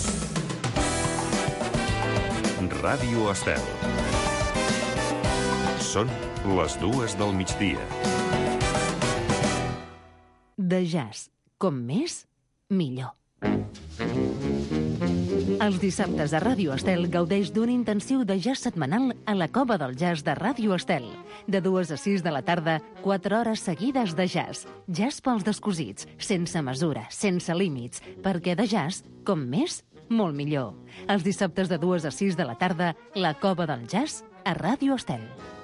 Ràdio Estel. Són les 2 del migdia. De jazz, com més, millor. Els dissabtes a Ràdio Estel gaudeix d'un intensiu de jazz setmanal a la Cova del Jazz de Ràdio Estel. De 2 a 6 de la tarda, 4 hores seguides de jazz. Jazz pels descosits, sense mesura, sense límits, perquè de jazz, com més, molt millor. Els dissabtes de 2 a 6 de la tarda, la Cova del Jazz a Ràdio Estel.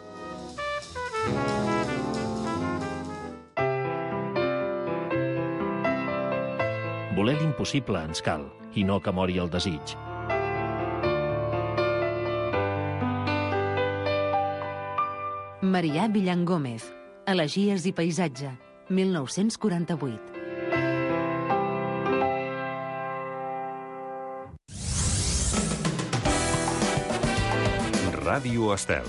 Voler l'impossible ens cal, i no que mori el desig. Marià Villan Gómez, Elegies i paisatge, 1948. Ràdio Estel.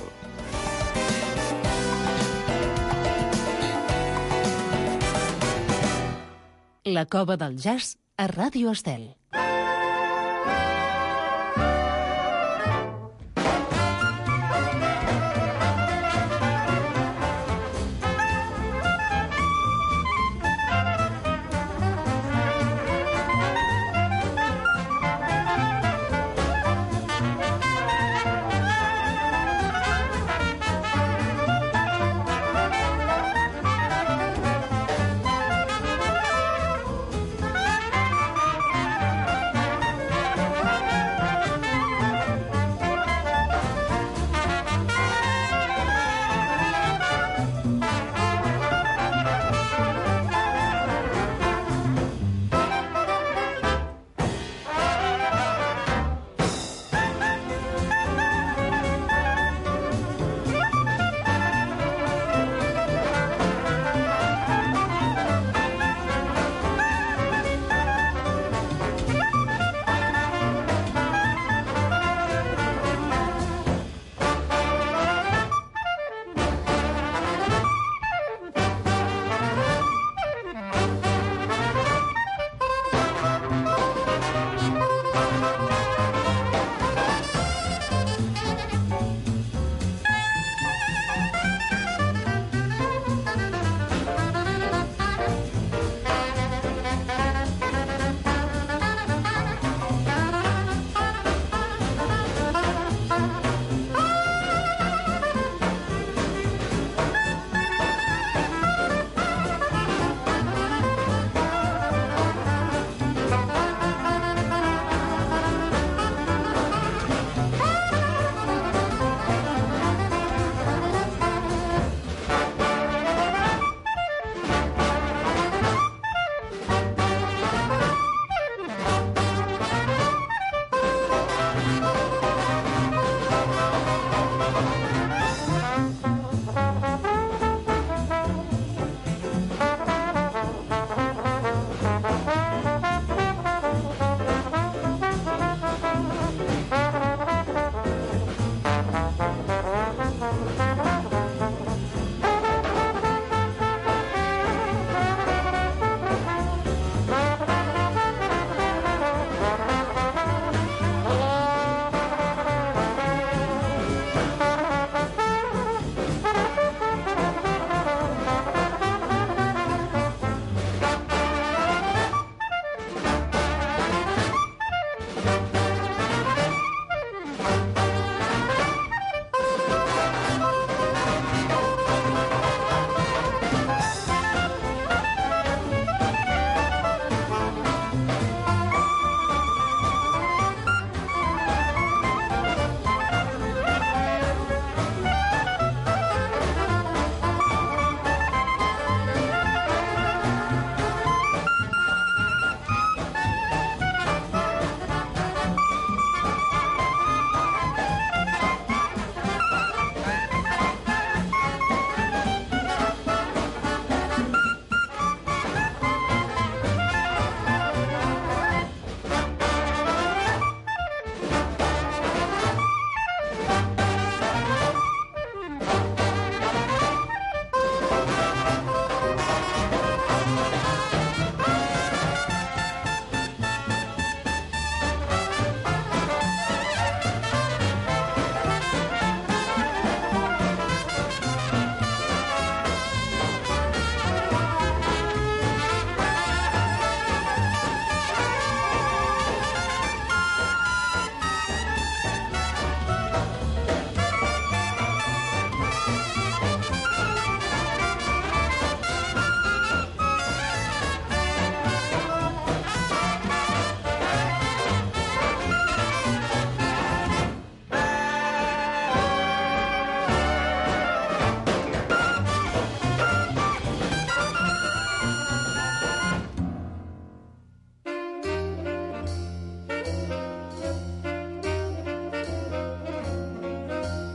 La Cova del Jazz a Ràdio Estel.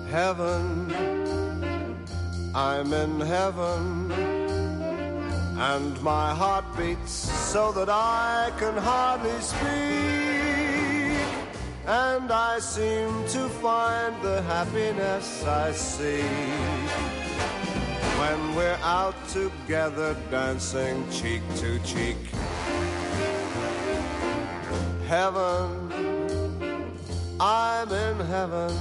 Heaven, I'm in heaven, and my heart beats so that I can hardly speak, and I seem to find the happiness I seek when we're out together dancing cheek to cheek. Heaven, I'm in heaven,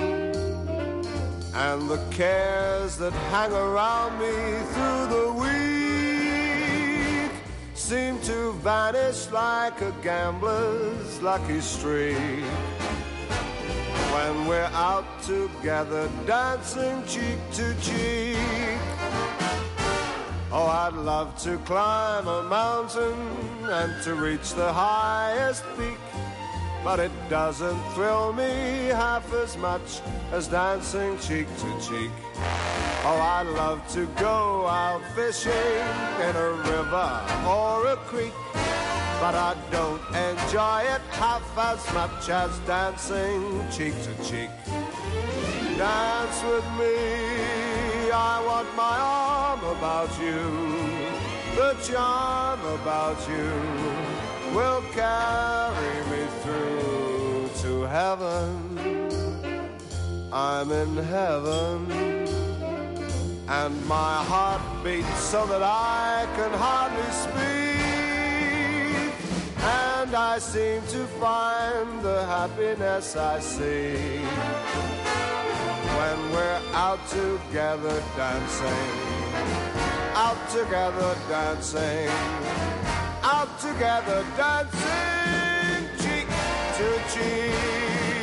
and the cares that hang around me through the week seem to vanish like a gambler's lucky streak when we're out together dancing cheek to cheek. Oh, I'd love to climb a mountain and to reach the highest peak, but it doesn't thrill me half as much as dancing cheek to cheek. Oh, I'd love to go out fishing in a river or a creek, but I don't enjoy it half as much as dancing cheek to cheek. Dance with me, I want my arm about you. The charm about you will carry me through to heaven. I'm in heaven, and my heart beats so that I can hardly speak, and I seem to find the happiness I seek when we're out together dancing, out together dancing, out together dancing, cheek to cheek.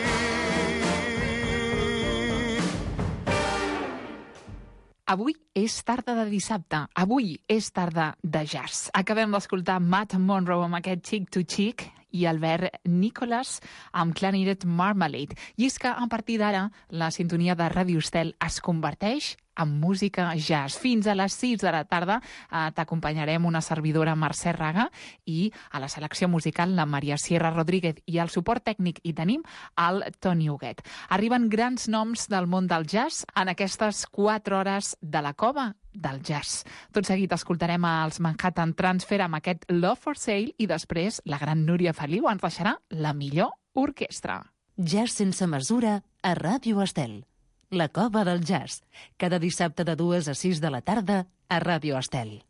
Avui és tarda de dissabte, avui és tarda de jazz. Acabem d'escoltar Matt Monro amb aquest Cheek to Cheek i Albert Nicholas amb Clarinet Marmalade. I és que a partir d'ara la sintonia de Ràdio Estel es converteix en música jazz. Fins a les 6 de la tarda t'acompanyarem una servidora Mercè Raga i a la selecció musical la Maria Sierra Rodríguez i al suport tècnic hi tenim el Toni Huguet. Arriben grans noms del món del jazz en aquestes 4 hores de la cova del jazz. Tot seguit escoltarem els Manhattan Transfer amb aquest Love for Sale i després la gran Núria Feliu ens deixarà la millor orquestra. Jazz sense mesura a Ràdio Estel. La cova del jazz. Cada dissabte de 2 a 6 de la tarda a Ràdio Estel.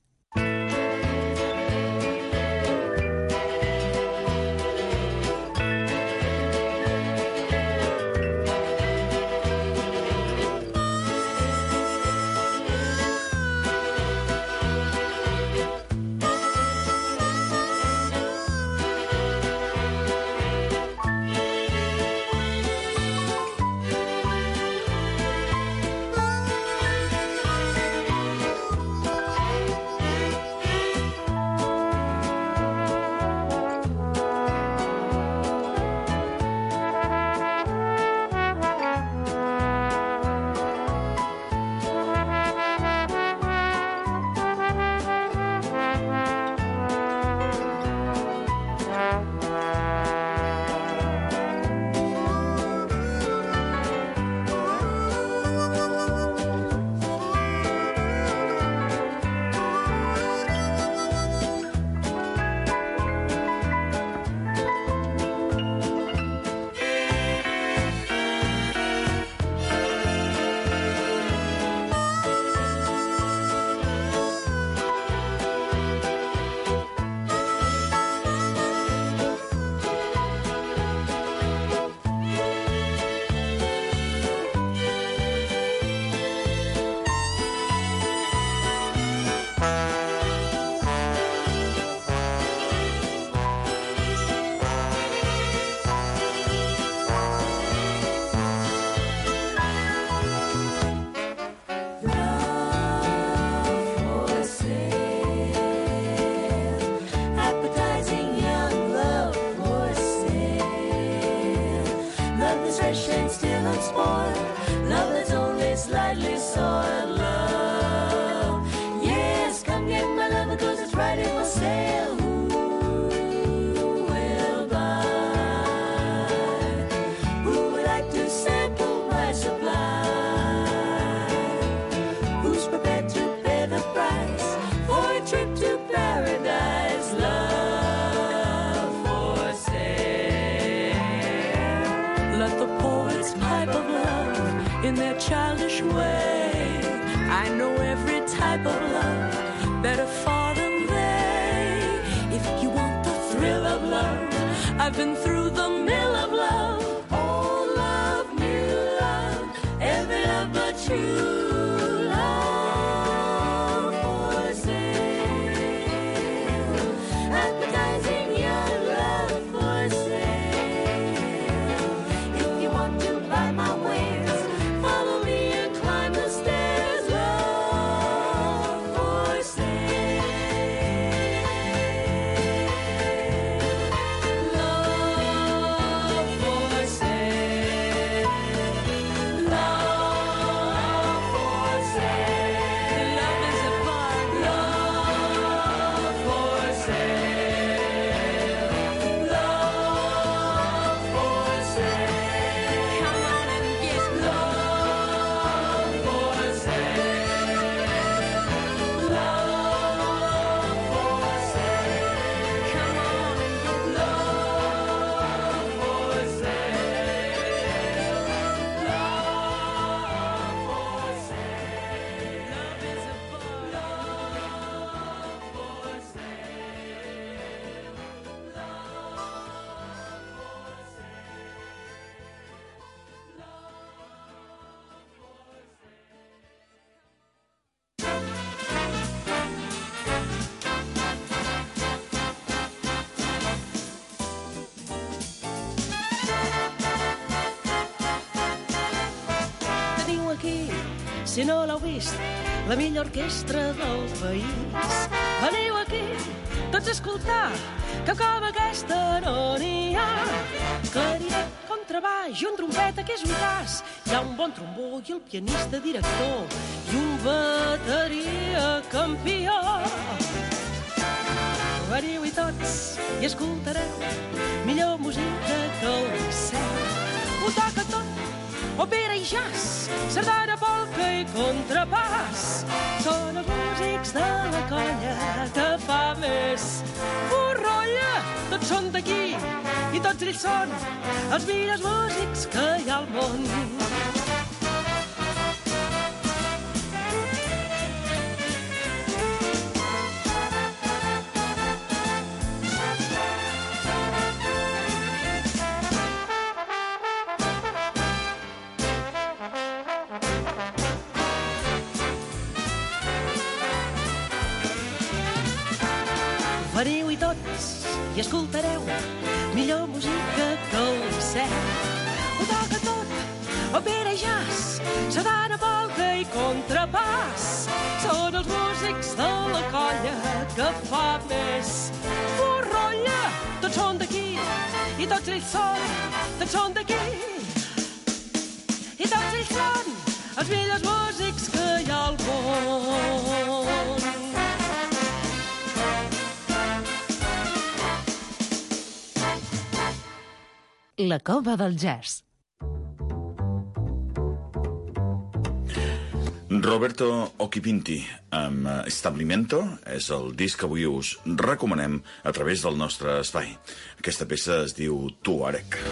let the poets pipe of love in their childish way. I know every type of love better far than they. If you want the thrill of love, I've been through the mill of love. Old love, new love, every love but you. Si no l'heu vist, la millor orquestra del país. Veniu aquí, tots a escoltar, que com aquesta no n'hi ha. Clarinet, contrabaix i un trompeta, que és un cas. Hi ha un bon trombó i el pianista director i un bateria campió. Veniu i tots i escoltareu millor música que el cel. Ho toca tot, òpera i jazz, sardana, polca i contrapàs. Són els músics de la colla que fa més borrolla. Tots són d'aquí i tots ells són els millors músics que hi ha al món. Veniu i tots i escoltareu millor música que el cel. Ho toca tot, òpera i jazz, sardana, polca i contrapàs. Són els músics de la colla que fa més borrolla. Tots són d'aquí i tots ells són d'aquí. I tots ells són els millors músics que hi ha al món. La cova del jazz. Roberto Occhipinti amb Stabilimento és el disc que avui us recomanem a través del nostre espai. Aquesta peça es diu Tuareg.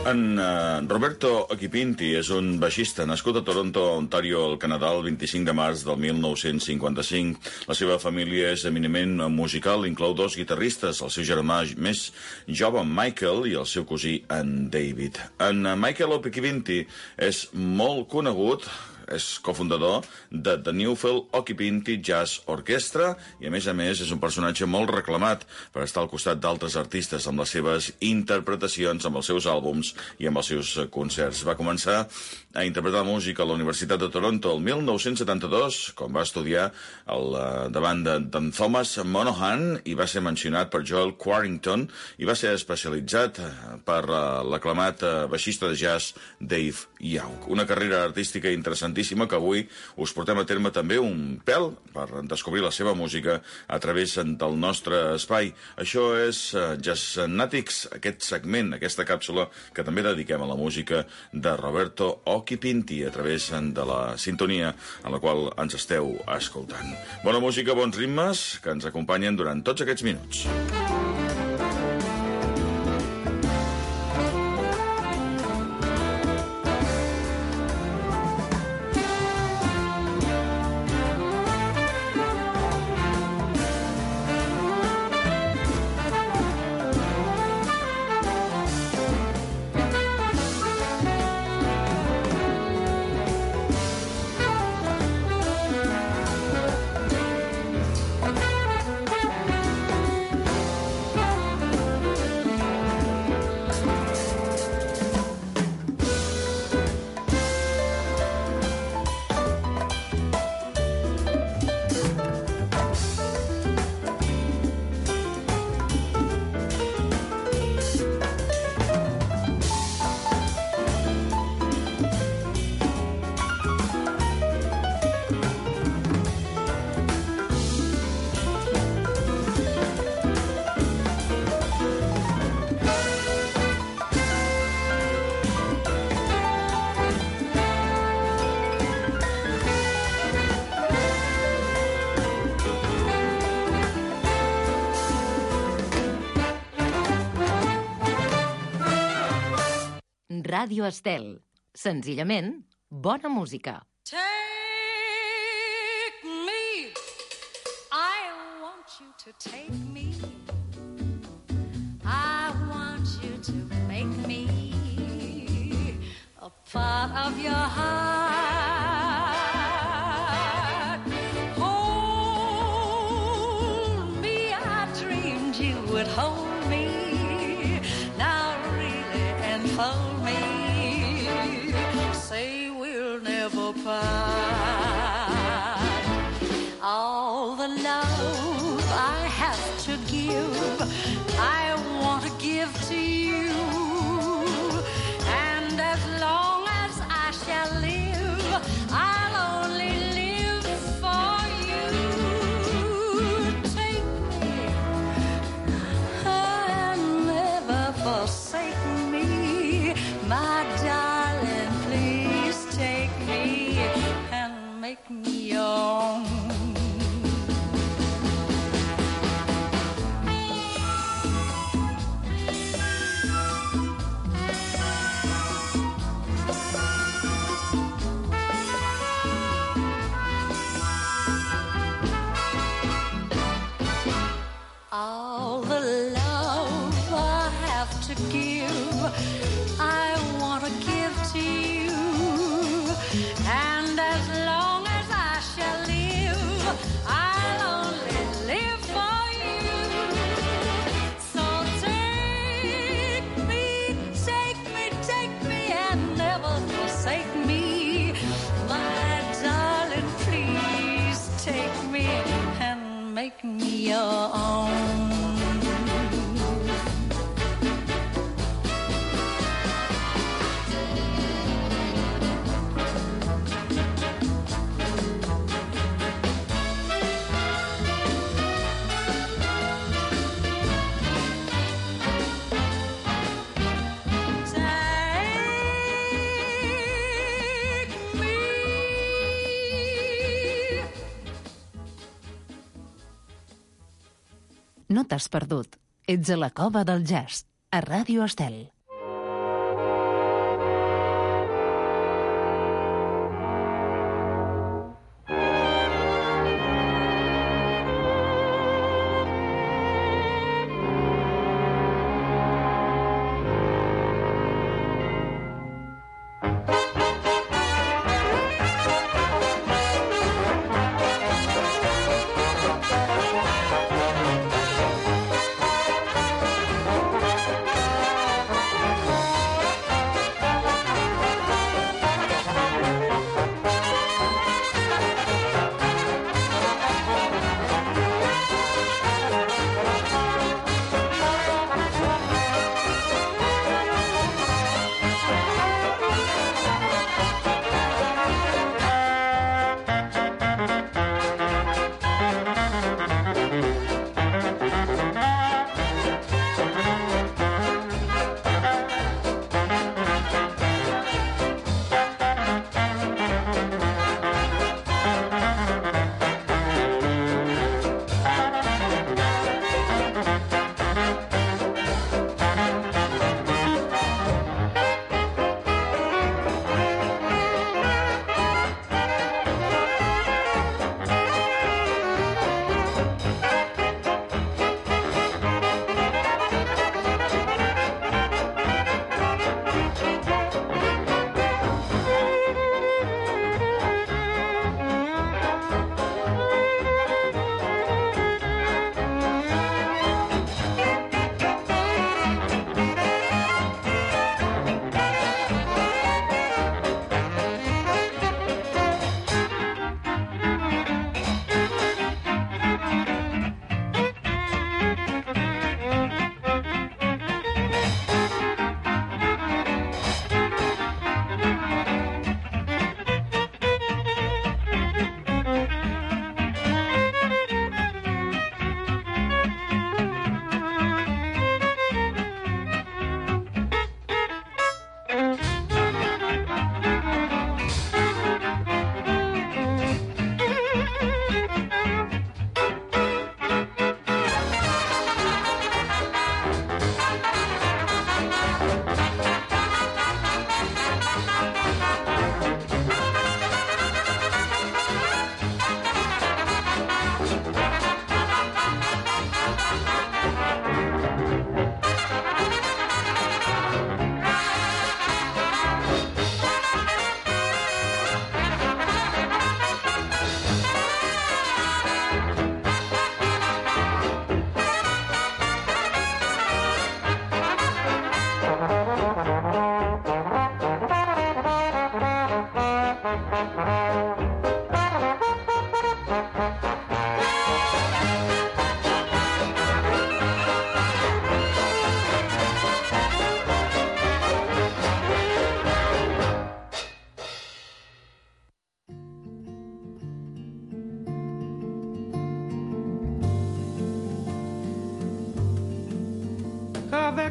En Roberto Occhipinti és un baixista nascut a Toronto, Ontario, al Canadà, el 25 de març del 1955. La seva família és eminentment musical, inclou 2 guitarristes, el seu germà més jove, Michael, i el seu cosí, en David. En Michael Occhipinti és molt conegut, és cofundador de The Newfield Occhipinti Jazz Orchestra i, a més, és un personatge molt reclamat per estar al costat d'altres artistes amb les seves interpretacions, amb els seus àlbums i amb els seus concerts. Va començar a interpretar música a la Universitat de Toronto el 1972, quan va estudiar davant d'en Thomas Monahan i va ser mencionat per Joel Quarrington i va ser especialitzat per l'aclamat baixista de jazz Dave Young. Una carrera artística interessantíssima que avui us portem a terme també un pèl per descobrir la seva música a través del nostre espai. Això és Jazznatics, aquest segment, aquesta càpsula que també dediquem a la música de Roberto Occhipinti a través de la sintonia en la qual ens esteu escoltant. Bona música, bons ritmes que ens acompanyen durant tots aquests minuts. Ràdio Estel. Senzillament, bona música. Take me, I want you to take me. I want you to make me a part of your heart. Hold me, I dreamed you would hold me. Now really enfold me. Say we'll never part. All the love I have to give, I want to give to you. And as long as I shall live, I'll only live for you. Take me and never forsake me, my darling. Please take me and make me your own. All the love I have to give, I want to give to you. And as long as I shall live, I'll only live for you. So take me, take me, and never forsake me. My darling, please take me and make me your own. No t'has perdut. Ets a la Cova del Jazz, a Ràdio Estel.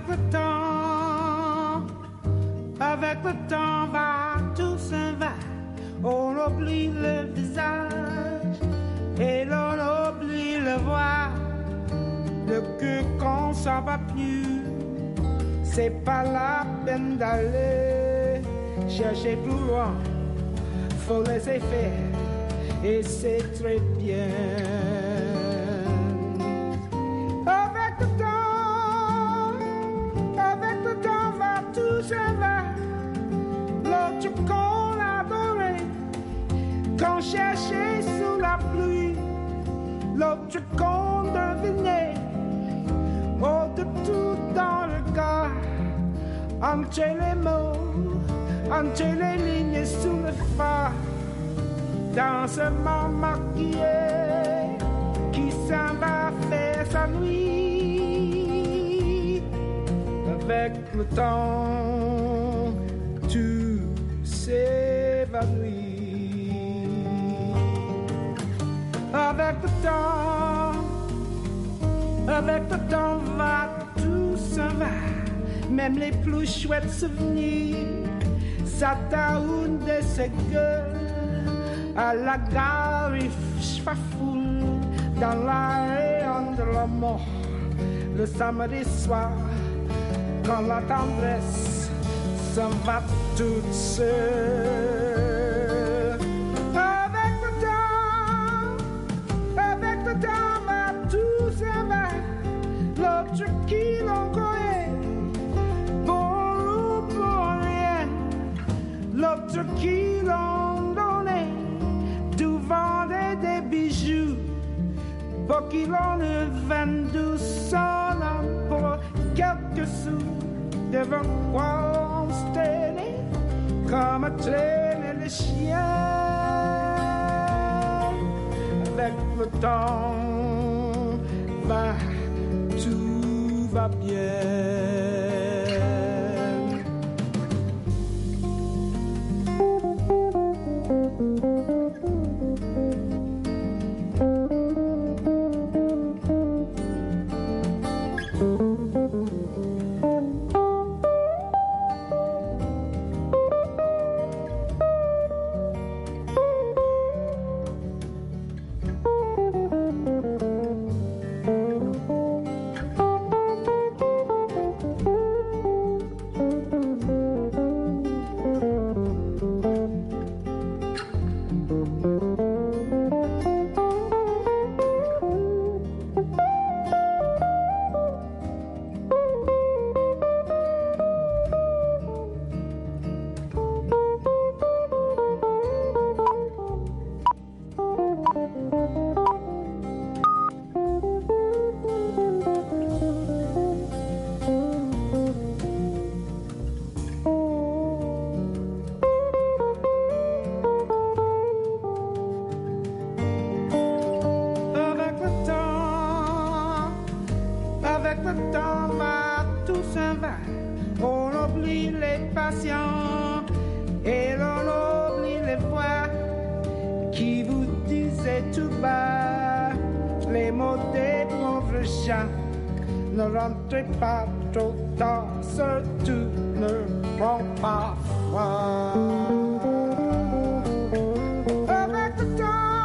le temps va, tout s'en va. On oublie le visage et l'on oublie le voix. Le cœur quand ça va plus, c'est pas la peine d'aller chercher plus loin. Faut laisser faire et c'est très bien. Avec le temps va, tout s'en va. L'autre qu'on adorait, qu'on cherchait sous la pluie, l'autre qu'on devinait, au-dessous dans le corps, entre les mots, entre les lignes sous le phare, dans ce monde maquillé qui s'en va faire sa nuit. Avec le temps, tout s'évanouit. Avec le temps va, tout s'en va. Même les plus chouettes souvenirs, ça taoune de ses gueules. À la gare, il fafoule dans la rayon de la mort. Le samedi soir, quand la tendresse s'en va toute seule. Avec le temps va, tout s'en va. L'autre qui l'on connaît, bon ou pour rien. L'autre qui l'on donnait, tout vendait des bijoux. Pour qu'il en ait 22 son pour quelques sous. Devant quoi on se tenait comme traîner les chiens. Avec le temps va, tout va bien. Ne rentrez pas trop tard, surtout ne prends pas froid. Avec le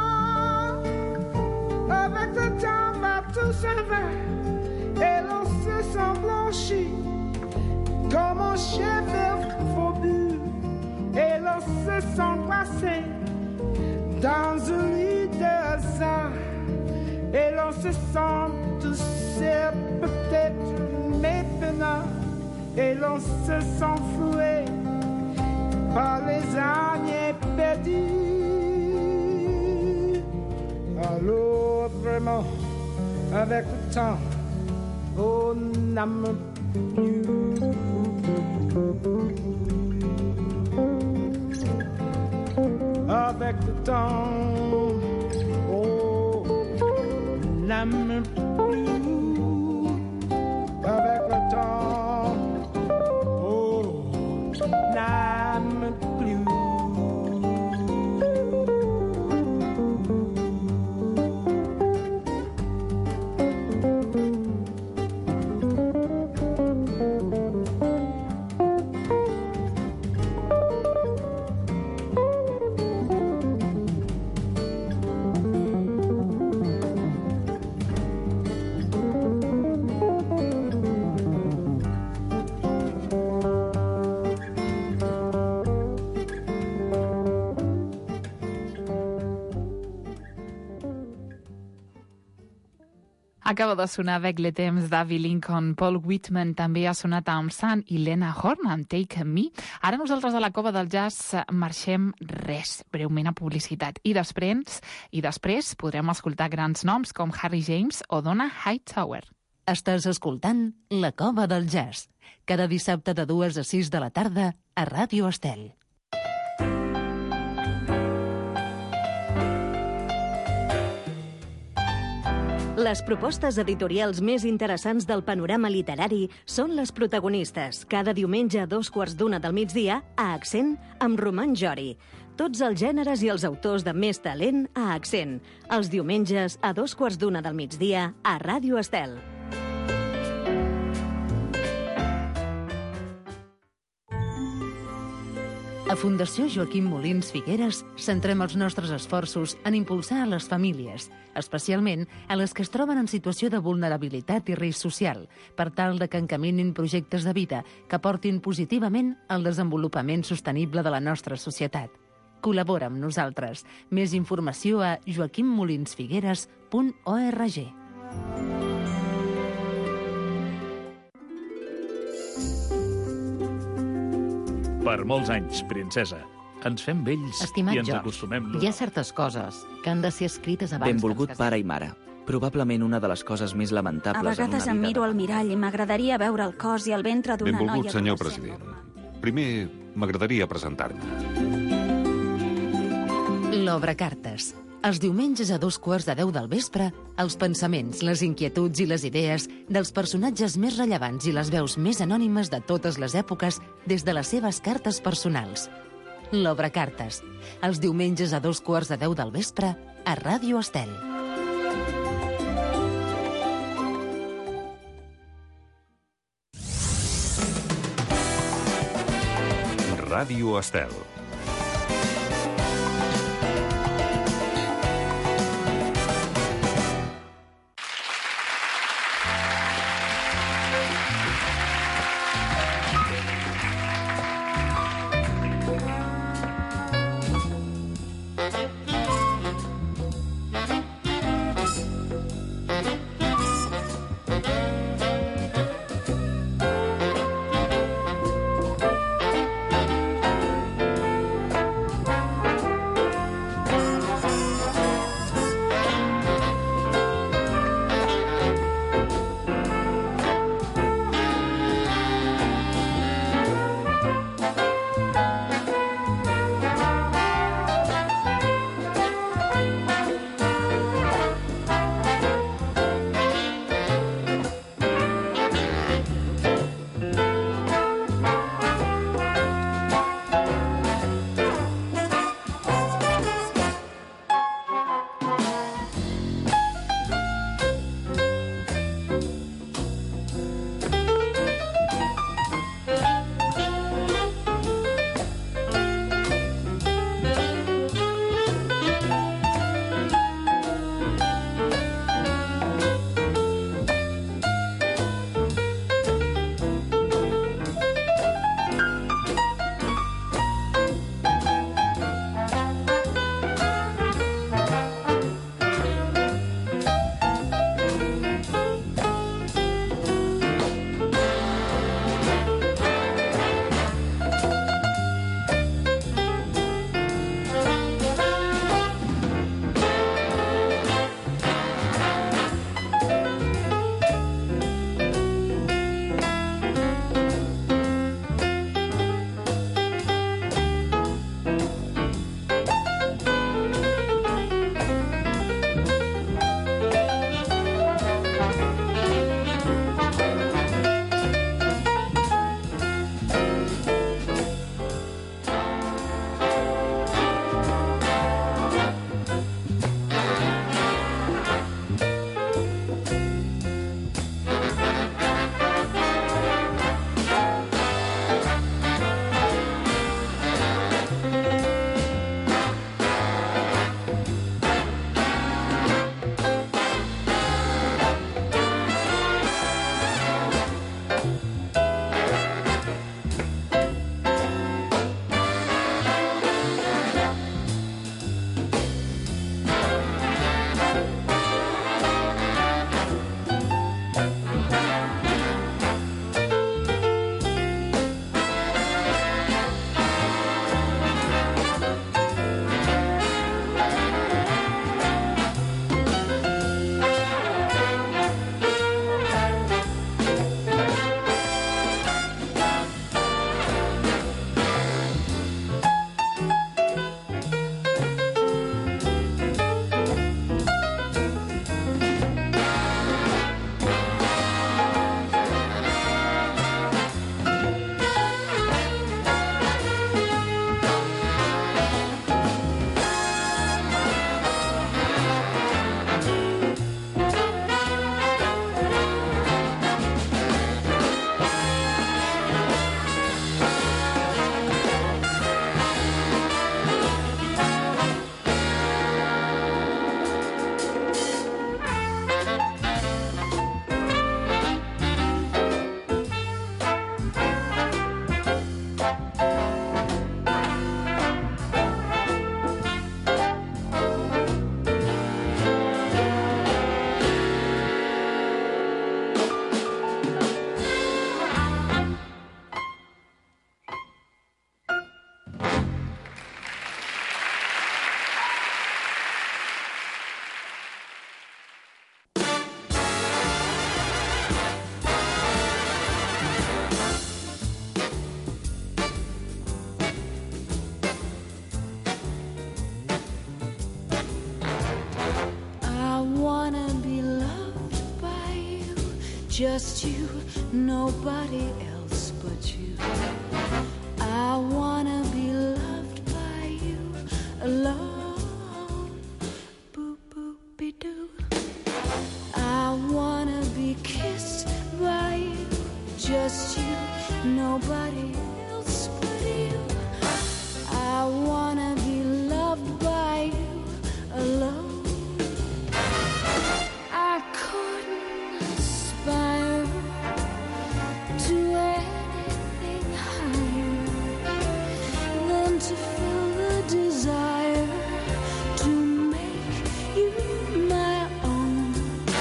temps va, tout s'en va, et l'on se sent blanchi comme un chien faux but, et l'on se sent passé dans un lit de hasard, et l'on se sent tous peut-être maintenant, et l'on se sent floué par les années perdues. Alors vraiment, avec le temps, on n'aime plus. Avec le temps, on n'aime plus. Avec le temps, oh, n'aime plus. Acaba de sonar Avec le temps d'Avi Lincoln. Paul Whitman també ha sonat amb Sun i Lena Horne amb Take Me. Ara nosaltres a la Cova del Jazz marxem breument a publicitat. I després podrem escoltar grans noms com Harry James o Donna Hightower. Estàs escoltant La Cova del Jazz, cada dissabte de 2 a 6 de la tarda a Ràdio Estel. Les propostes editorials més interessants del panorama literari són les protagonistes, cada diumenge a 2:15 del migdia, a Accent, amb Roman Jori. Tots els gèneres i els autors de més talent a Accent, els diumenges a 2:15 del migdia a Ràdio Estel. A Fundació Joaquim Molins Figueres centrem els nostres esforços en impulsar a les famílies, especialment a les que es troben en situació de vulnerabilitat i risc social, per tal de que encaminin projectes de vida que portin positivament al desenvolupament sostenible de la nostra societat. Col·labora amb nosaltres. Més informació a joaquimmolinsfigueres.org. Per molts anys, princesa. Ens fem vells Estimat i ens George, acostumem. hi ha certes coses que han de ser escrites abans Benvolgut que ens pare i mare. Probablement una de les coses més lamentables A vegades en em una miro vida al mirall i m'agradaria veure el cos i el ventre d'una noia... Benvolgut, senyor adolescent president. normal. Primer, m'agradaria presentar-me. L'Obra Cartes. Els diumenges a 2:15 del vespre, els pensaments, les inquietuds i les idees dels personatges més rellevants i les veus més anònimes de totes les èpoques des de les seves cartes personals. L'Obra Cartes. Els diumenges a 2:15 del vespre a Ràdio Estel. Ràdio Estel. just you, nobody else but you. I wanna be loved by you alone. Boop boop be doo. I wanna be kissed by you, just you, nobody else but you. I wanna be loved by you alone. I couldn't aspire to anything higher than to feel the desire to make you my own.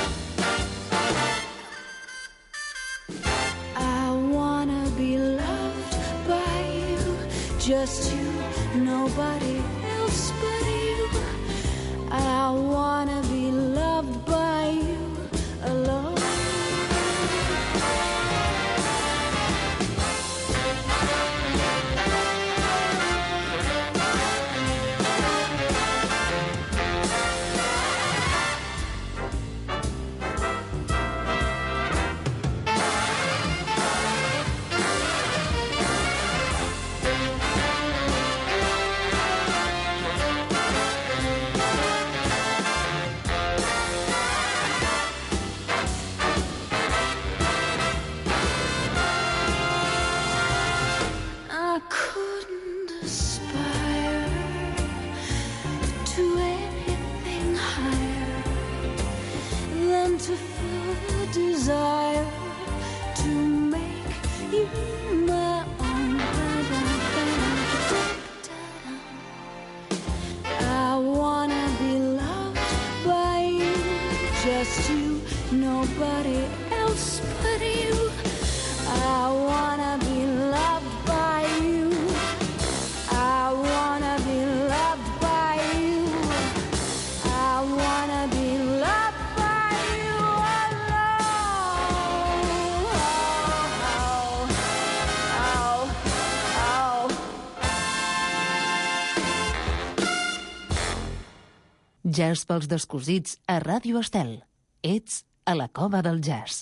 I wanna be loved by you, just you, nobody else but you. I wanna be loved by you alone. I couldn't aspire to anything higher than to feel the desire to make you my own. I wanna be loved by you, just you, nobody else but you. I wanna be loved by you. I wanna be loved by you. I wanna be loved by you alone. Oh, oh, oh. Jazz pels descosits a Ràdio Estel. Ets a la cova del jazz.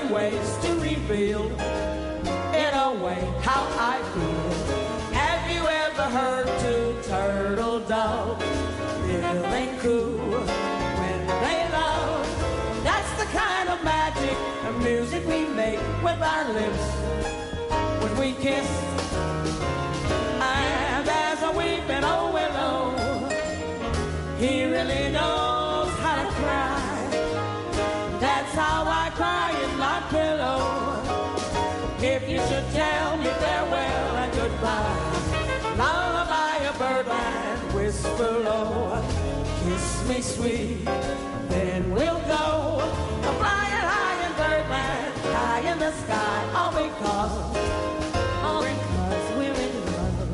ways to reveal in a way how I feel. Have you ever heard two turtle doves feeling cool when they love? That's the kind of magic and music we make with our lips when we kiss. And as a weeping old willow, he really knows how to cry. That's how I cry in my pillow. If you should tell me farewell and goodbye, lullaby a birdland, whisper low, kiss me sweet, then we'll go flying high in birdland, high in the sky, all because we're in love.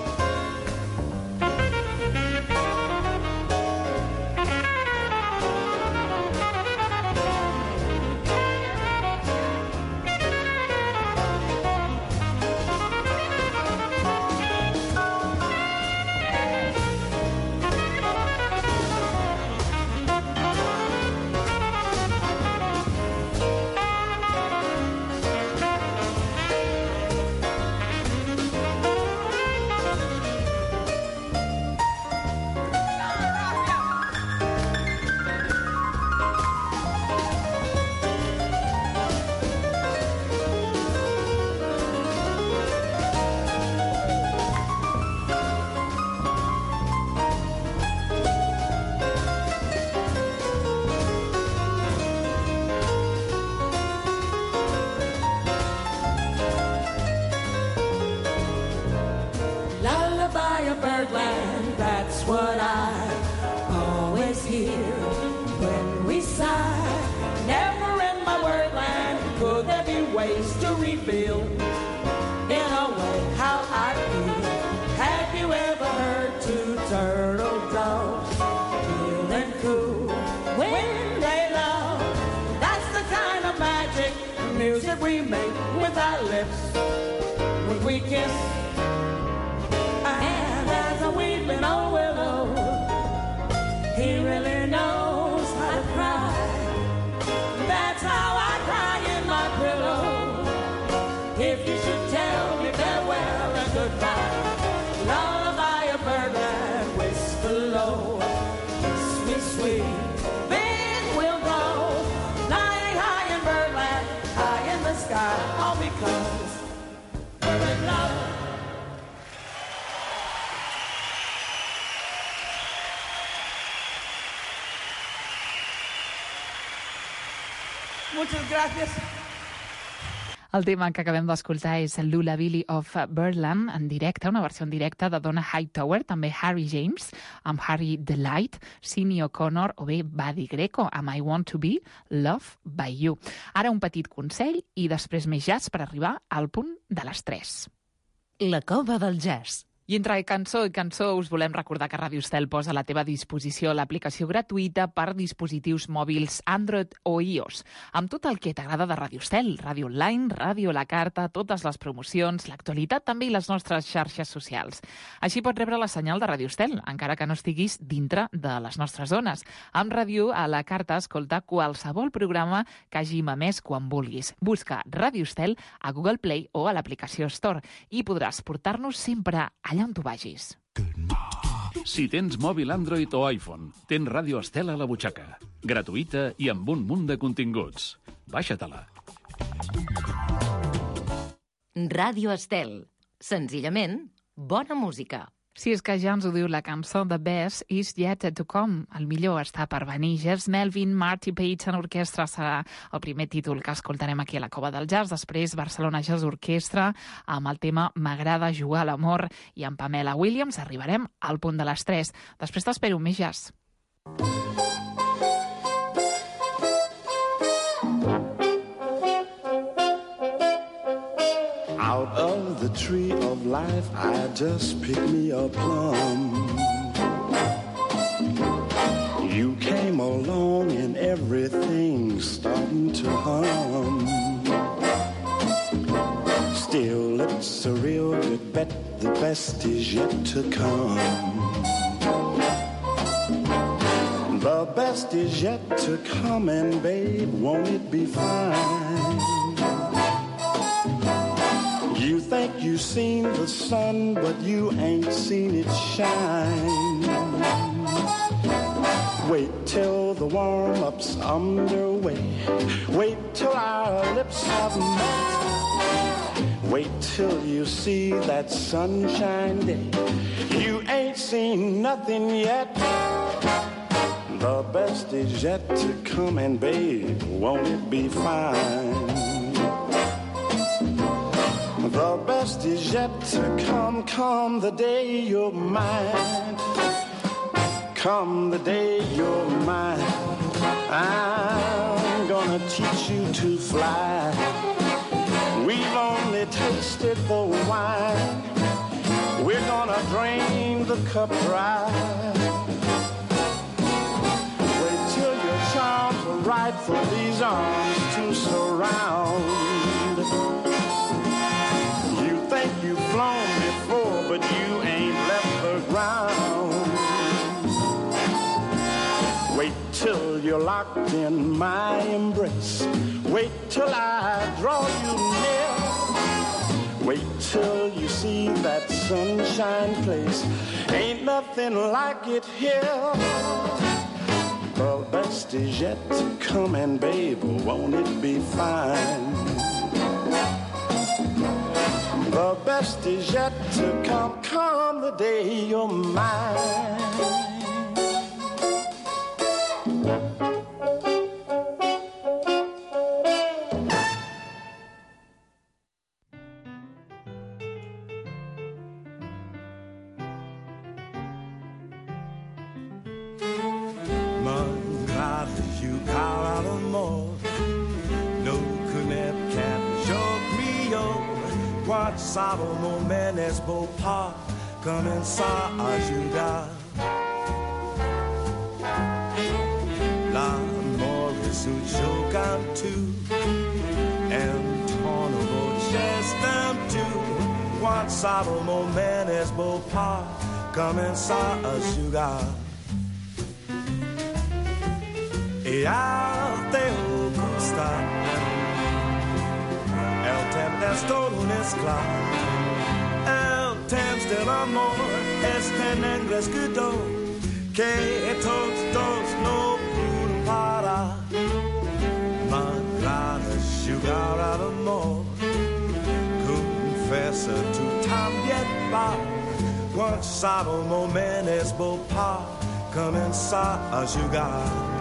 Birdland, that's what I always hear when we sigh. Never in my wordland could there be ways to reveal in a way how I feel. Have you ever heard two turtle doves feeling cool when they love? That's the kind of magic music we make with our lips when we kiss. Weeping old willow, he really knows how to cry. That's how I cry in my pillow. If you should tell me farewell and goodbye, lullaby a birdland, whisper low, kiss me sweet, then we'll go flying high in birdland, high in the sky, all because we're in love. Muchas gracias. El tema que acabem d'escoltar és Lullaby of Birdland, en directe, una versió en directe de Donna Hightower, també Harry James, amb Harry Delight, Sinead O'Connor o bé Buddy Greco, amb I Want to Be Loved by You. Ara un petit consell i després més jazz per arribar al punt de les 3. La cova del jazz. I entre cançó i cançó us volem recordar que Radio Estel posa a la teva disposició l'aplicació gratuïta per dispositius mòbils Android o iOS, amb tot el que t'agrada de Radio Estel, ràdio online, ràdio a la carta, totes les promocions, l'actualitat també i les nostres xarxes socials. Així pots rebre la senyal de Radio Estel, encara que no estiguis dintre de les nostres zones. Amb ràdio a la carta escolta qualsevol programa que hàgim emès quan vulguis. Busca Radio Estel a Google Play o a l'aplicació Store i podràs portar-nos sempre allà on tu vagis. Si tens mòbil Android o iPhone, tens Ràdio Estel a la butxaca. Gratuïta i amb un munt de continguts. Baixa-te-la. Ràdio Estel. Senzillament, bona música. Si és que ja ens ho diu la cançó The Best Is Yet to Come. El millor està per venir. Jess Melvin, Marty Page en orquestra serà el primer títol que escoltarem aquí a la Cova del Jazz. Després Barcelona Jazz Orquestra amb el tema M'agrada jugar a l'amor i amb Pamela Williams arribarem al punt de les 3. Després t'espero més jazz. Out of the tree of life, I just picked me a plum. You came along and everything's starting to hum. Still, it's a real good bet, the best is yet to come. The best is yet to come, and babe, won't it be fine? You think you've seen the sun, but you ain't seen it shine. Wait till the warm-up's underway. Wait till our lips have met. Wait till you see that sunshine day. You ain't seen nothing yet. The best is yet to come, and babe, won't it be fine? The best is yet to come the day you're mine. Come the day you're mine. I'm gonna teach you to fly. We've only tasted the wine. We're gonna drain the cup dry. Wait till your charms are right for these arms to surround. You think you've flown before, but you ain't left the ground. Wait till you're locked in my embrace. Wait till I draw you near. Wait till you see that sunshine place. Ain't nothing like it here. The best is yet to come, and babe, won't it be fine? The best is yet to come the day you're mine. Sábado no menes vou par começar a ajudar. L'amor is o joganto, and torno vou gestam tu. Quando sábado no menes vou par começar a jogar. E ao teu costado el tempo es claro, el tempo del amor está en inglés que todos no pueden parar. M'agrada jugar al amor, confessa tu también va. Quando sabe o momento es bom para começar a jogar.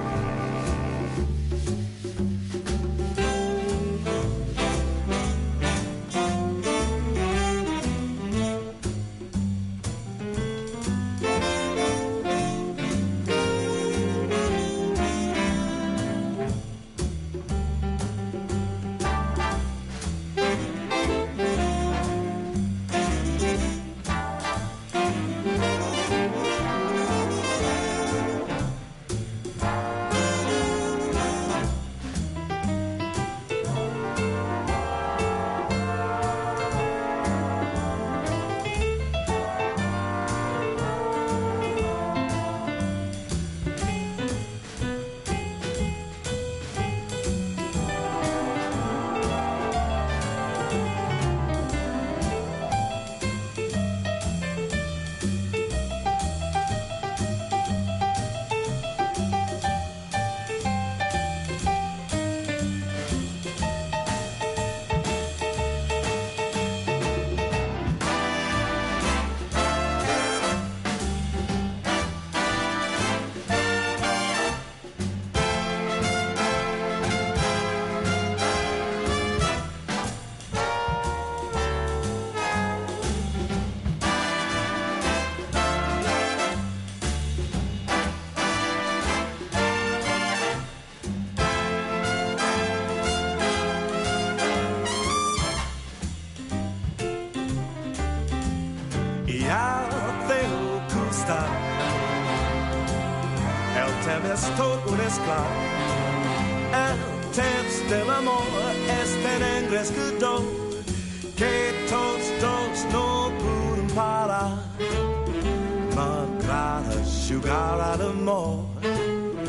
Todo es claro, el temps del amor está en inglés que todos no pueden parar. M'agrada jugar al amor,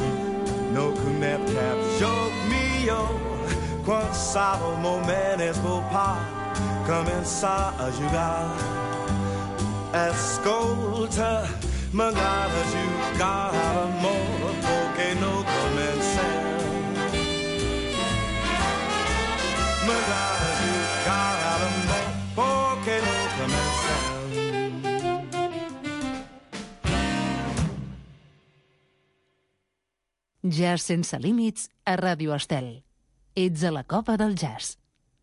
Rio, quanto momentos vou começar a jogar. Escolta, mandava jogar amor, porque não comecei. Mandava jogar amor, porque não comecei. Jazz sense límits a Ràdio Estel. Ets a la cova del jazz.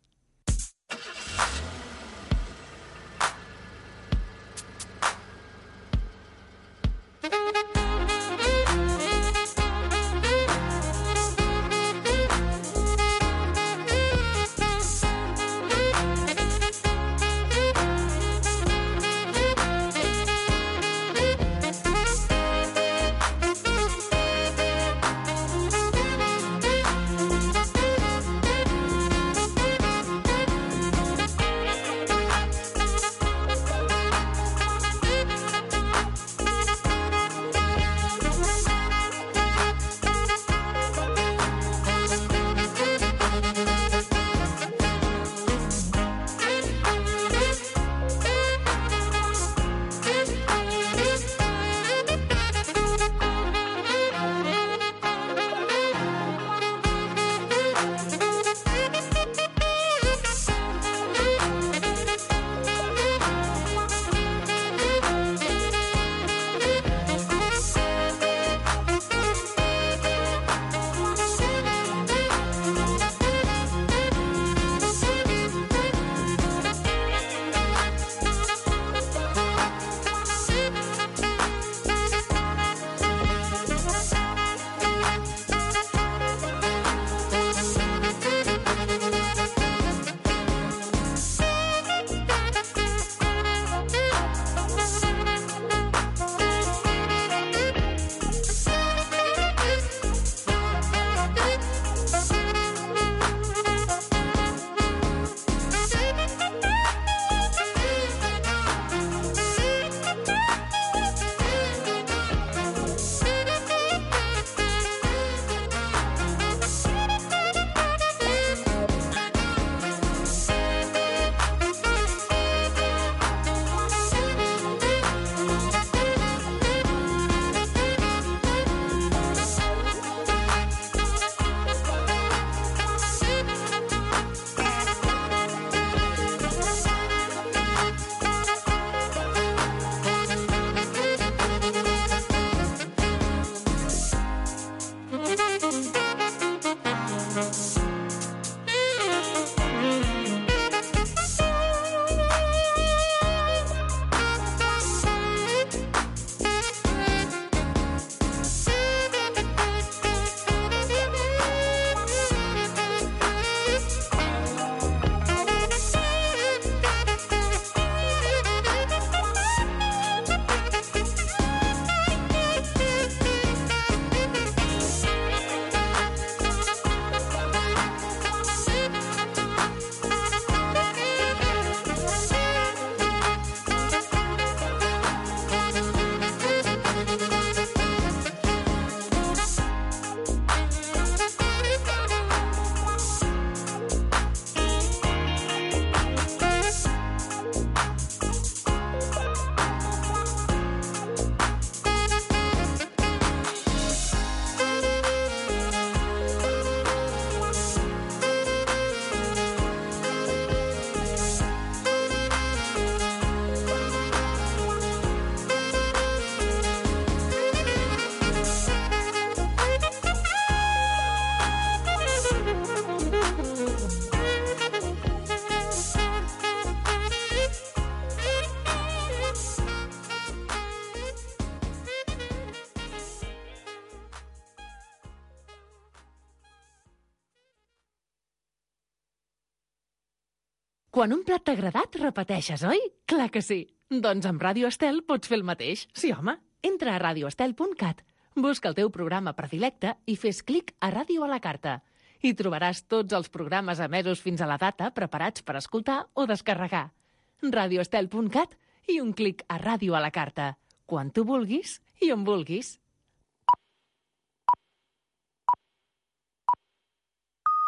Quan un plat t'ha agradat, repeteixes, oi? Clar que sí. Doncs amb Ràdio Estel pots fer el mateix. Sí, home. Entra a radioestel.cat, busca el teu programa predilecte i fes clic a Ràdio a la carta. Hi trobaràs tots els programes emesos fins a la data preparats per escoltar o descarregar. radioestel.cat i un clic a Ràdio a la carta. Quan tu vulguis i on vulguis.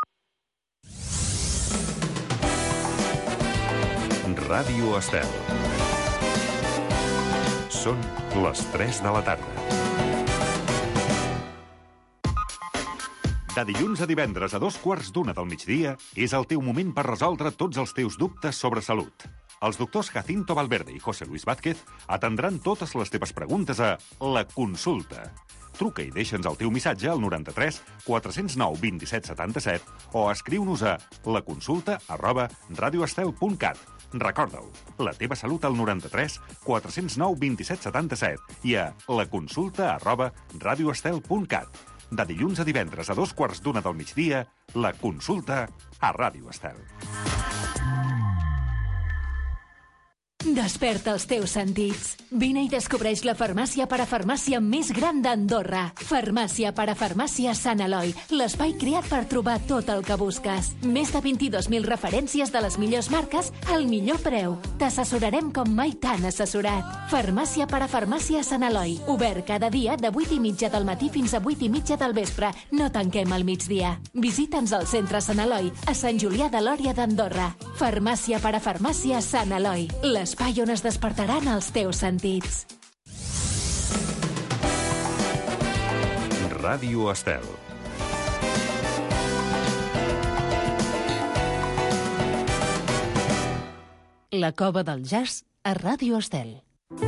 Ràdio Estel. Són les 3 de la tarda. De dilluns a divendres a 2:15 del migdia és el teu moment per resoldre tots els teus dubtes sobre salut. Els doctors Jacinto Valverde i José Luis Vázquez atendran totes les teves preguntes a La Consulta. Truca i deixa'ns el teu missatge al 93 409 27 77 o escriu-nos a laconsulta@radioestel.cat. Recorda-ho, la teva salut al 93 409 27 77 i a laconsulta@radioestel.cat. De dilluns a divendres a 2:15 del migdia, La Consulta a Ràdio Estel. Desperta els teus sentits. Vine i descobreix la farmàcia parafarmàcia més gran d'Andorra. Farmàcia parafarmàcia Sant Eloi, l'espai creat per trobar tot el que busques. Més de 22.000 referències de les millors marques al millor preu. T'assessorarem com mai t'han assessorat. Farmàcia parafarmàcia Sant Eloi, obert cada dia de 8:30 del matí fins a 8:30 del vespre. No tanquem al migdia. Visita'ns al centre Sant Eloi, a Sant Julià de Lòria d'Andorra. Farmàcia parafarmàcia Sant Eloi, l'espai on es despertaran els teus sentits. Ràdio Estel. La Cova del Jazz a Ràdio Estel.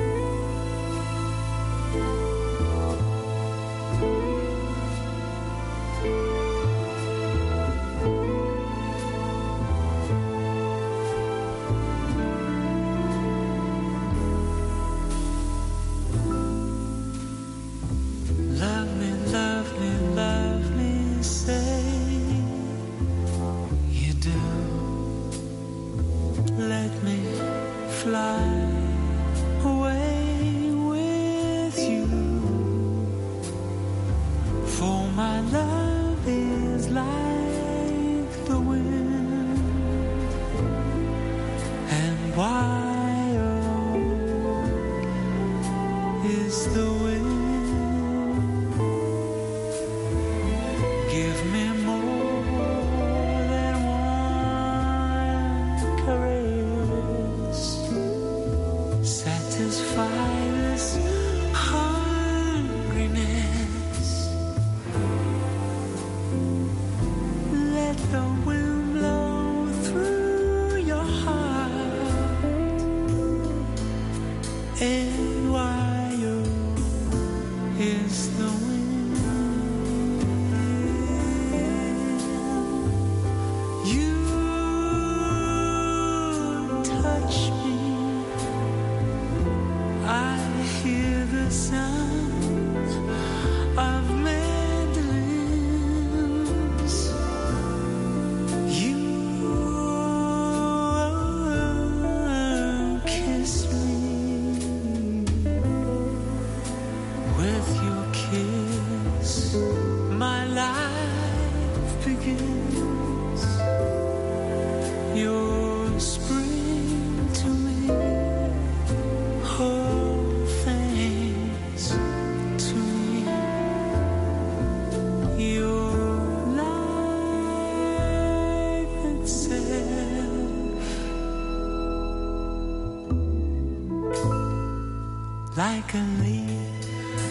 Like a leaf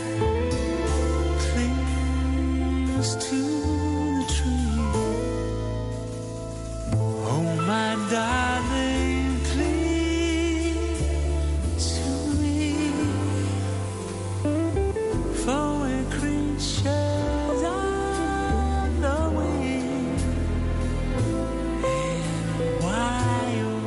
clings to the tree. Oh, my darling, cling to me. For we're creatures on the wing and wild.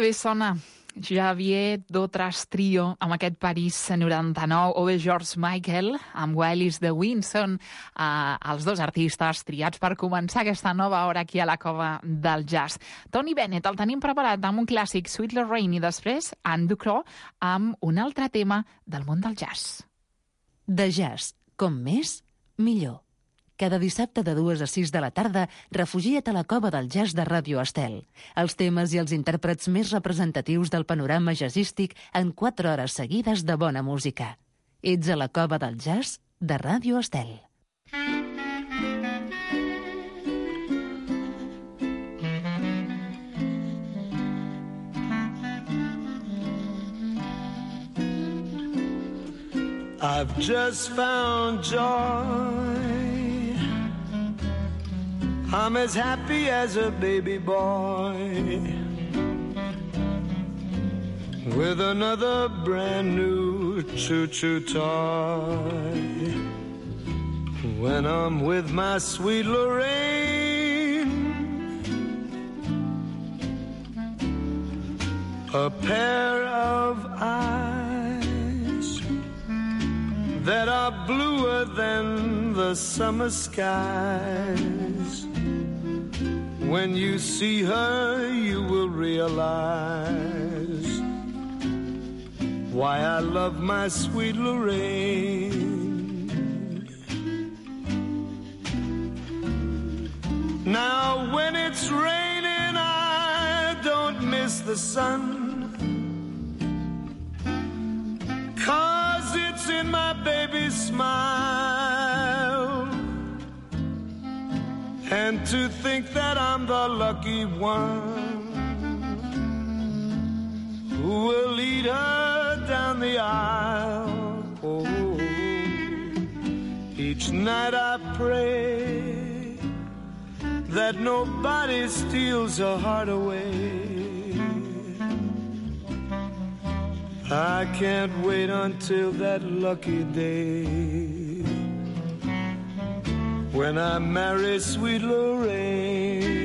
bé sona Javier Dotres Trio amb aquest París 99 o bé George Michael amb While Is the Wind. Són els dos artistes triats per començar aquesta nova hora aquí a la Cova del Jazz. Tony Bennett el tenim preparat amb un clàssic, Sweet Lorraine, i després Anne Ducrot amb un altre tema del món del jazz. De jazz, com més, millor. Cada dissabte de 2 a 6 de la tarda, refugia't a la Cova del Jazz de Ràdio Estel. Els temes i els intèrprets més representatius del panorama jazzístic en 4 hores seguides de bona música. Ets a la Cova del Jazz de Ràdio Estel. I've just found joy. I'm as happy as a baby boy with another brand new choo-choo toy. When I'm with my sweet Lorraine, a pair of eyes that are bluer than the summer skies. When you see her, you will realize why I love my sweet Lorraine. Now, when it's raining, I don't miss the sun, 'cause it's in my baby's smile. And to think that I'm the lucky one who will lead her down the aisle. Oh, each night I pray that nobody steals her heart away. I can't wait until that lucky day when I marry sweet Lorraine.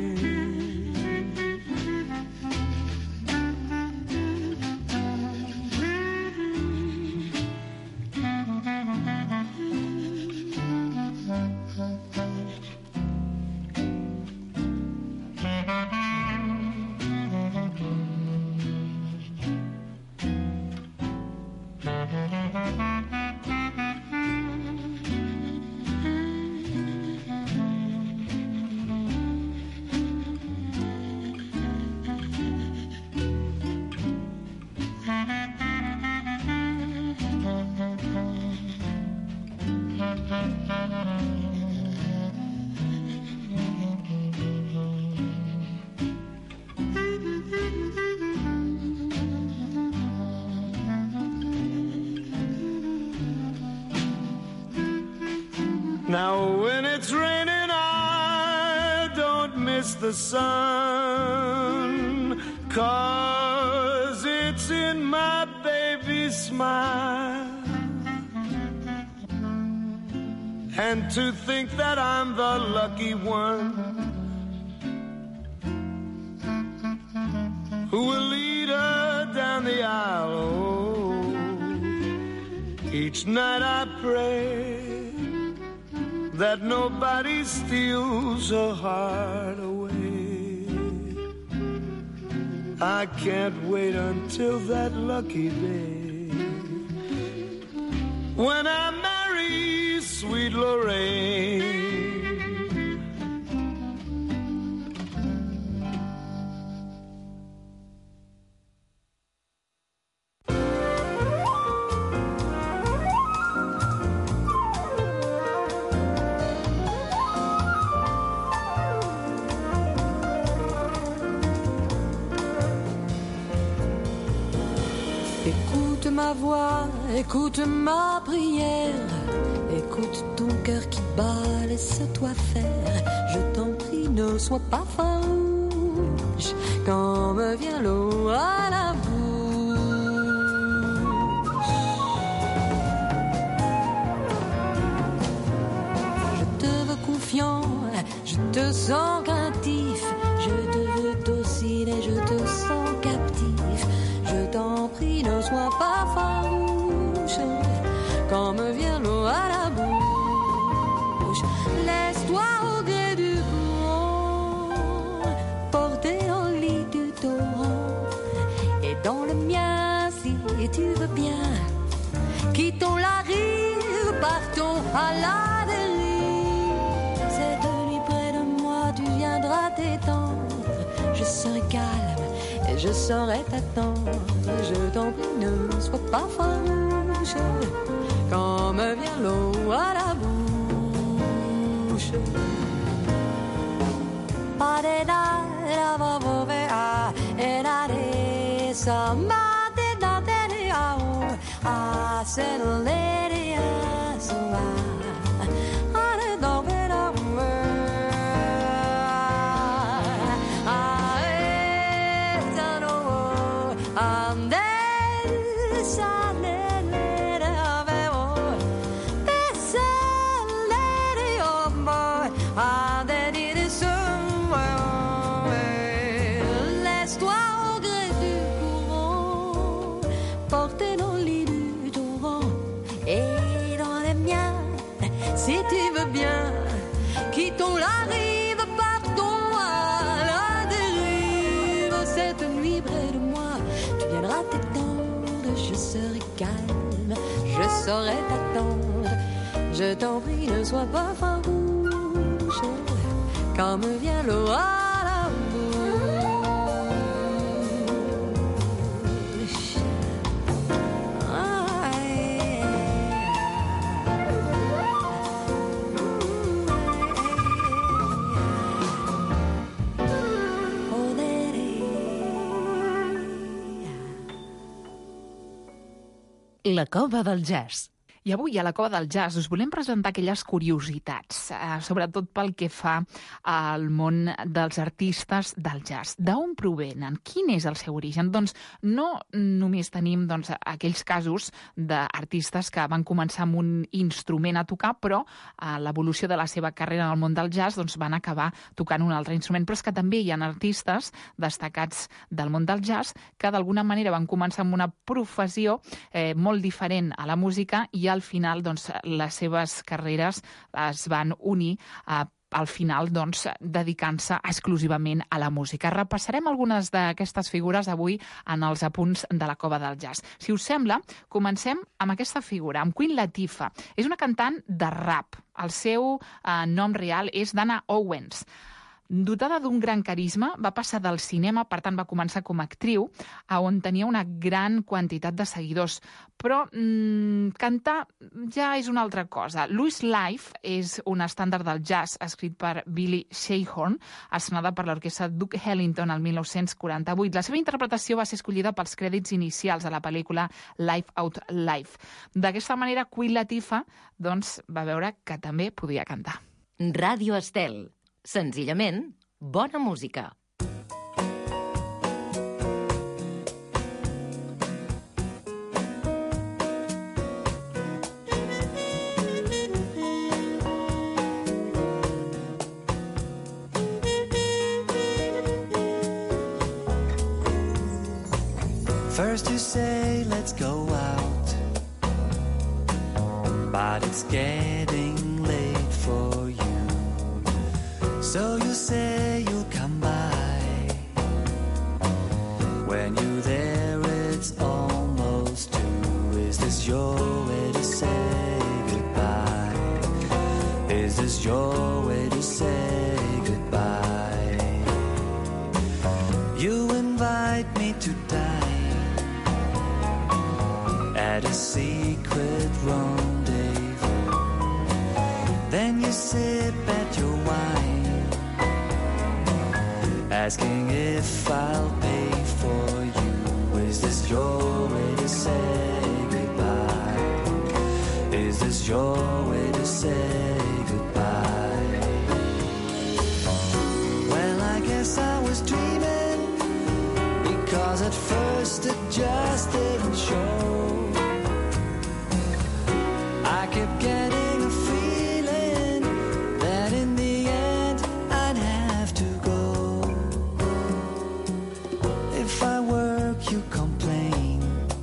Now when it's raining, I don't miss the sun, 'cause it's in my baby's smile. And to think that I'm the lucky one who will lead her down the aisle. Oh, each night I pray that nobody steals her heart away. I can't wait until that lucky day when I marry sweet Lorraine. Écoute ma voix, écoute ma prière, écoute ton cœur qui bat, laisse-toi faire. Je t'en prie, ne sois pas farouche quand me vient l'eau à la bouche. Je te veux confiant, je te sens craintif, je te veux docile et je te sens calme. quittons la rive, partons à la dérive. Cette nuit près de moi, tu viendras t'étendre. Je serai calme et je saurai t'attendre. Je t'en prie, ne sois pas farouche quand me vient l'eau à la bouche. Je saurai t'attendre, je t'en prie, ne sois pas farouche quand me vient l'eau à la bouche. La Cova del Jazz. I avui a la Cova del Jazz us volem presentar aquelles curiositats, sobretot pel que fa al món dels artistes del jazz. D'on provenen? Quin és el seu origen? Doncs no només tenim aquells casos d'artistes que van començar amb un instrument a tocar, però a l'evolució de la seva carrera en el món del jazz van acabar tocant un altre instrument. Però és que també hi ha artistes destacats del món del jazz que d'alguna manera van començar amb una professió molt diferent a la música i al final les seves carreres es van unir al final dedicant-se exclusivament a la música. Repassarem algunes d'aquestes figures avui en els apunts de la Cova del Jazz. Si us sembla, comencem amb aquesta figura, amb Queen Latifah. És una cantant de rap. El seu nom real és Dana Owens. Dotada d'un gran carisma, va passar del cinema, per tant va començar com a actriu, on tenia una gran quantitat de seguidors. Però cantar ja és una altra cosa. Louis Life és un estàndard del jazz escrit per Billy Sheehan, estrenada per l'orquestra Duke Ellington el 1948. La seva interpretació va ser escollida pels crèdits inicials de la pel·lícula Life Out Life. D'aquesta manera, Queen Latifah va veure que també podia cantar. Ràdio Estel. Senzillament, bona música. First you say, let's go out, but it's getting late for you. So you say you'll come by. When you're there, it's almost 2. Is this your way to say goodbye? Is this your way to say goodbye? You invite me to dine at a secret rendezvous. Then you sip at your wine, asking if I'll pay for you. Is this your way to say goodbye? Is this your way to say goodbye? Well, I guess I was dreaming, because at first it just didn't show. I kept getting a feeling that in the end I'd have to go. If I work, you complain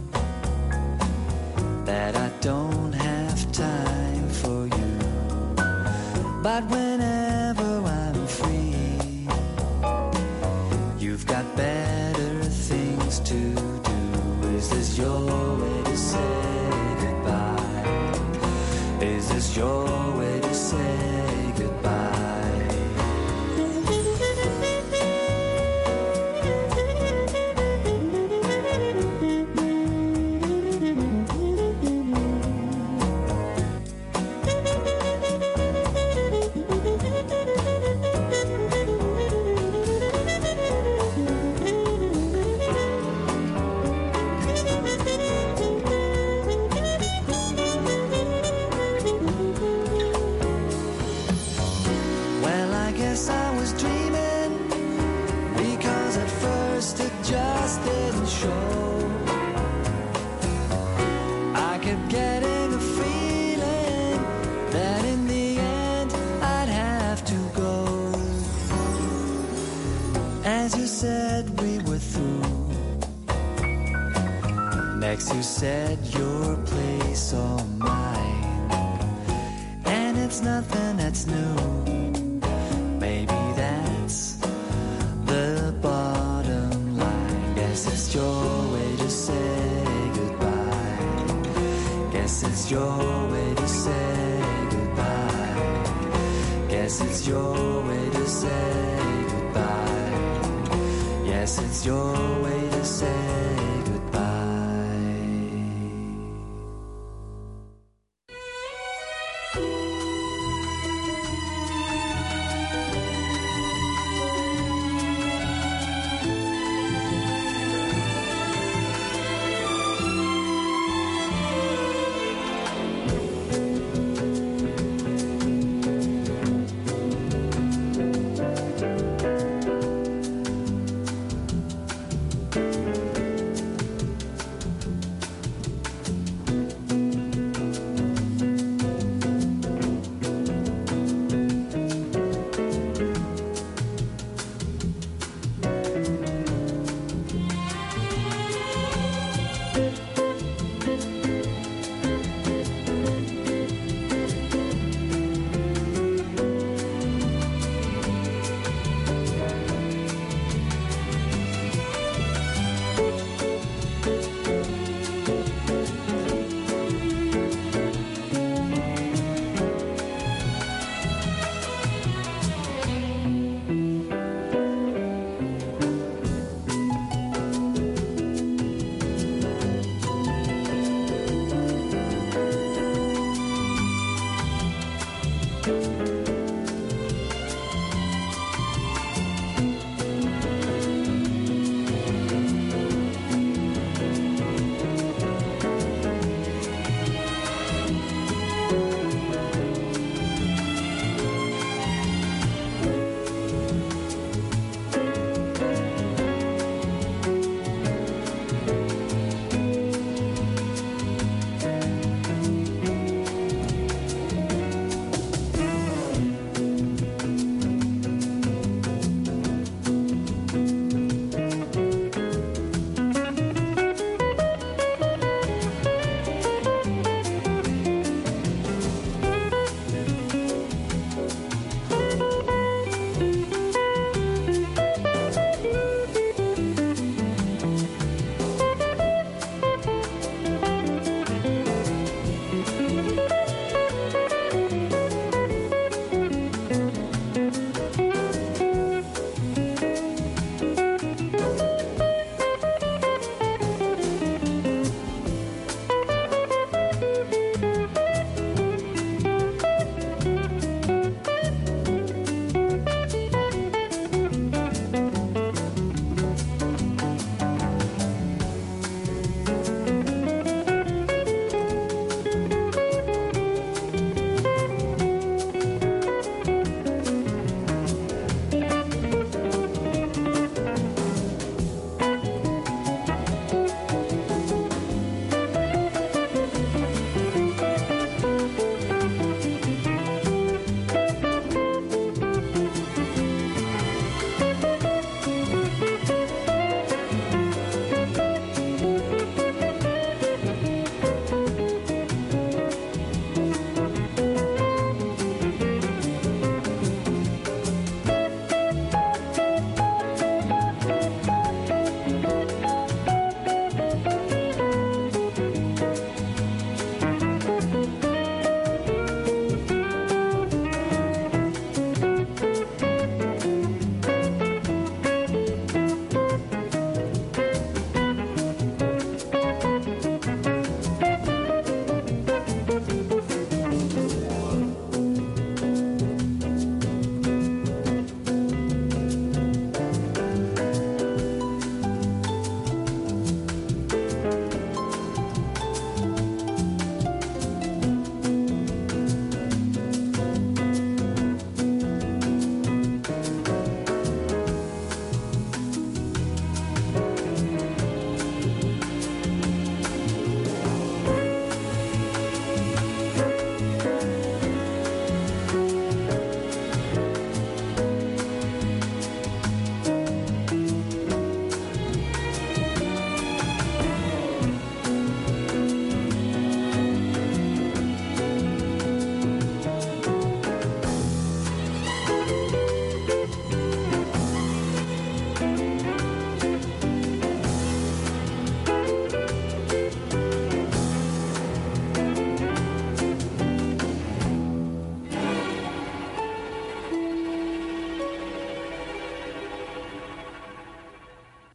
that I don't have time for you. But whenever I'm free, you've got better things to do. Is this your way to say goodbye? Is this your way to say goodbye? Well, I guess I was dreaming, because at first it just didn't show. I kept getting a feeling that in the end I'd have to go. As you said, we were through. Next you said your place or mine, and it's nothing that's new. Maybe that's the bottom line. Guess it's your way to say goodbye. Guess it's your way to say goodbye. Guess it's your way to say goodbye. Yes, it's your way to say goodbye.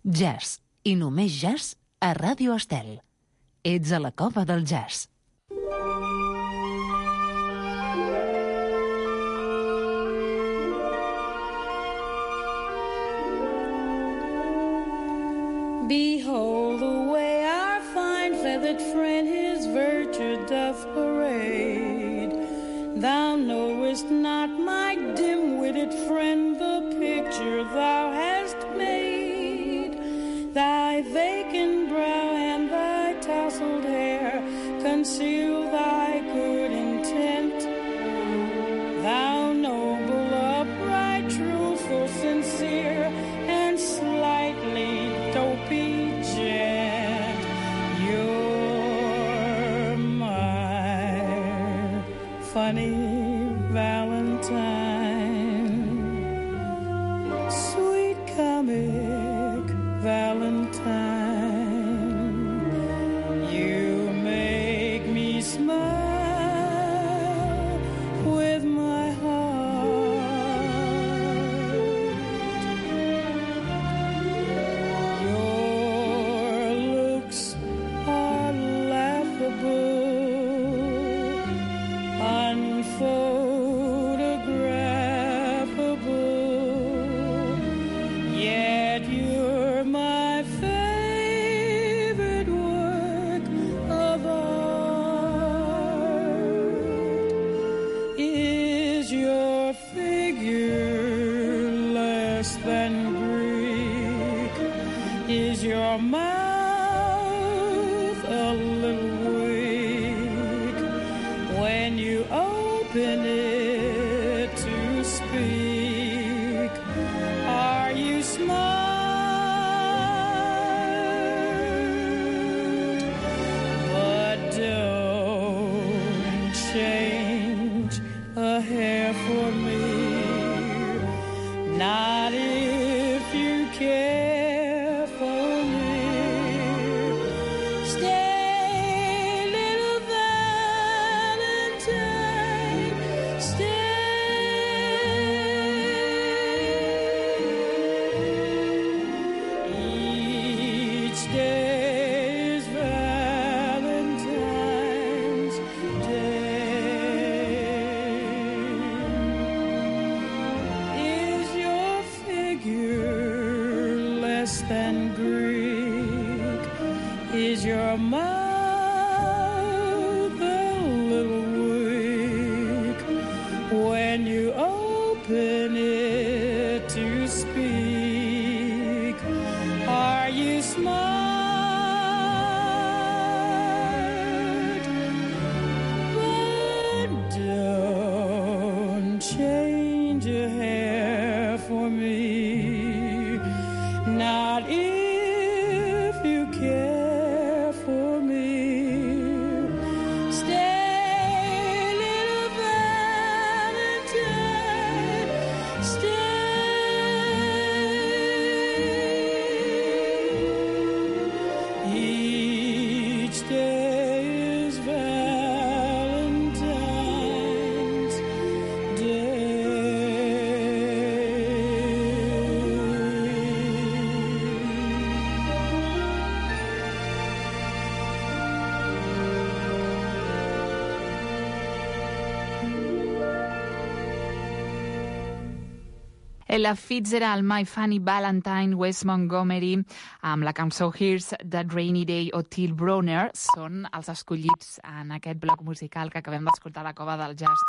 Jazz, i només jazz a Ràdio Estel. Ets a la cova del jazz. Behold the way our fine feathered friend his virtue doth parade. Thou knowest not, my dim-witted friend, the picture thou hast made. Thy vacant brow and thy tousled hair conceal thy good intent. Thou noble, upright, truthful, sincere, and slightly dopey gent. You're my funny Valentine, sweet comic Valentine. You make me smile with my heart. Your looks are laughable, unphotographable, yet you're my favorite work of art. Is your figure less than Greek? Is your mouth a little weak when you open it to speak? Are you smart? But don't change a hair for me, not if you care for me. Stay, little Valentine, each day is Valentine's Day. Is your figure less than Greek? Is your mouth a little weak when you open it to speak? Are you smart? But don't change a hair for me, not if you care for me. Stay, little Valentine, stay. Each day is Valentine's Ella Fitzgerald, My Funny Valentine, Wes Montgomery, amb la cançó Here's That Rainy Day o Till Brunner, són els escollits en aquest bloc musical que acabem d'escoltar a la Cova del Jazz.